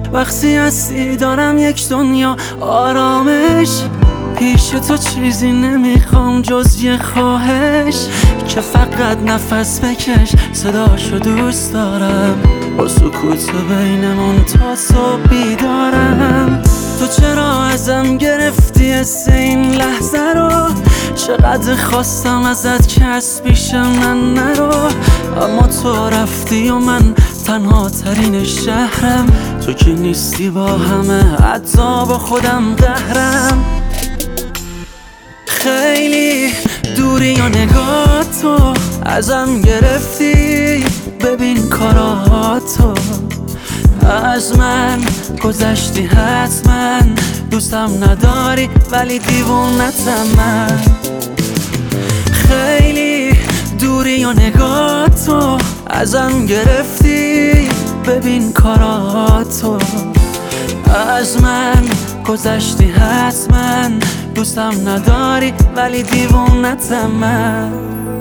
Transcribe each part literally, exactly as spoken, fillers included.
وقتی هستی دارم یک دنیا آرامش. پیش تو چیزی نمیخوام جز یه خواهش، که فقط نفس بکش صداشو دوست دارم. با سکوت بینمون تا صبح بیدارم. تو چرا ازم گرفتی حس این لحظه رو؟ چقدر خواستم ازت که از پیش من نرو، اما تو رفتی و من تنها ترین شهرم. تو که نیستی با همه حتی با خودم قهرم. خیلی دوری یا نگاه تو ازم گرفتی، ببین کاراتو از من گذشتی حتما. دوستم نداری ولی دیوونتم من. خیلی دوری یا نگاه تو ازم گرفتی، ببین کاراتو از من گذشتی حتما. دوستم نداری ولی دیوونتم من.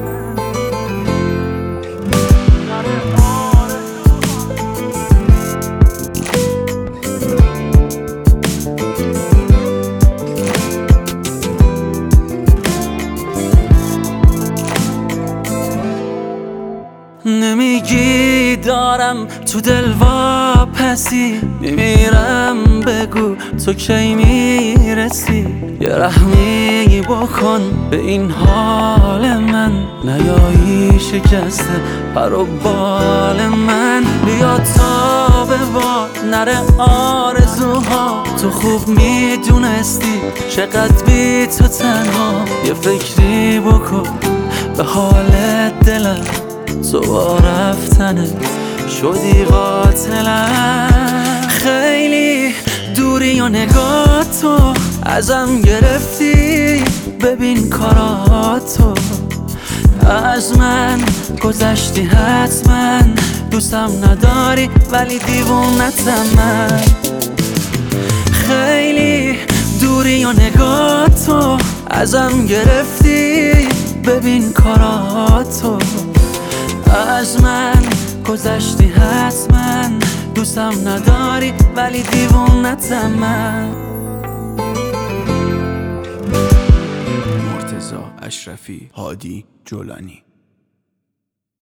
نمیگی دارم تو دل واپسی، میمیرم بگو تو کی میرسی. یه رحمی بکن به این حال من، نیایی شکسته پر و بال من. بیا تا به باد نره آرزوها، تو خوب میدونستی چقدر بی تو تنها. یه فکری بکن به حال دلم، تو با رفتنت شدی قاتلم. خیلی دوری یا نگاه تو ازم گرفتی، ببین کاراتو از من گذشتی حتما. دوستم نداری ولی دیوونتم من. خیلی دوری یا نگاه تو ازم گرفتی، ببین کاراتو از من گذشتی حتما. دوستم نداری ولی دیوونتم من. مرتضی اشرفی، هادی جولانی.